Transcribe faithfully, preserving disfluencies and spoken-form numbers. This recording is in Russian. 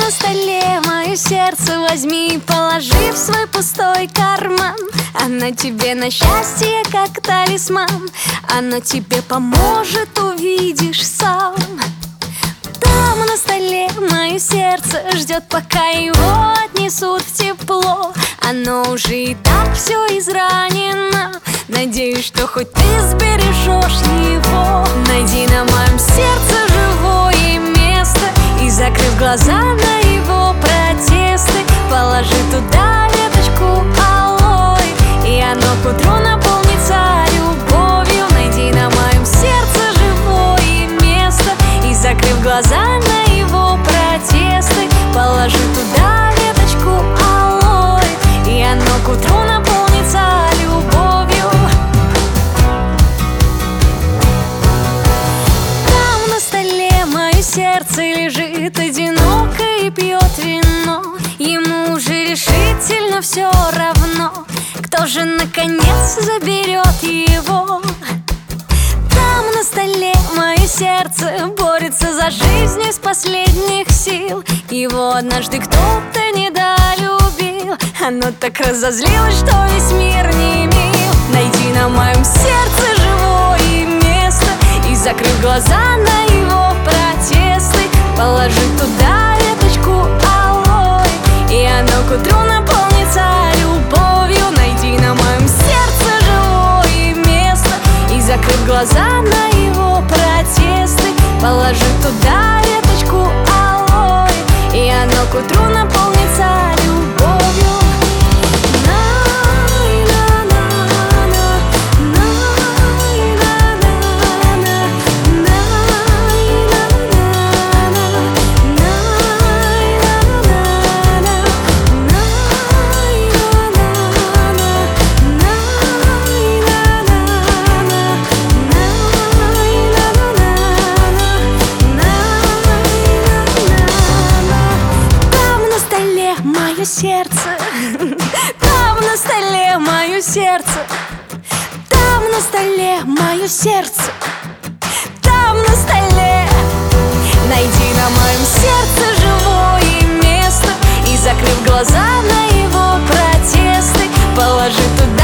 на столе мое сердце возьми и положи в свой пустой карман. Оно тебе на счастье как талисман, оно тебе поможет, увидишь сам. Там на столе мое сердце ждет, пока его отнесут в тепло. Оно уже и так все изранено, надеюсь, что хоть ты сбережешь его. Найди на моем сердце живое место и, закрыв глаза на его протесты, положи туда веточку алоэ, и оно к утру наполнится любовью. Найди на моем сердце живое место и, закрыв глаза на его протесты, положи туда веточку алоэ, и оно к утру наполнится любовью. Там на столе мое сердце лежит одиноко и пьет вино. Ему уже решительно все равно, кто же наконец заберет его. Там на столе мое сердце борется за жизнь из последних сил. Его однажды кто-то недолюбил, оно так разозлилось, что весь мир не мил. Найди на моем сердце живое место и, закрыв глаза на его протесты, положи туда веточку алоэ, и оно к утру наполнится любовью. Найди на моем сердце живое место и, закрыв глаза на его протесты, положи туда веточку алоэ, и оно к утру наполнится любовью. Сердце, там на столе мое сердце, там на столе мое сердце, там на столе. Найди на моем сердце живое место и, закрыв глаза на его протесты, положи туда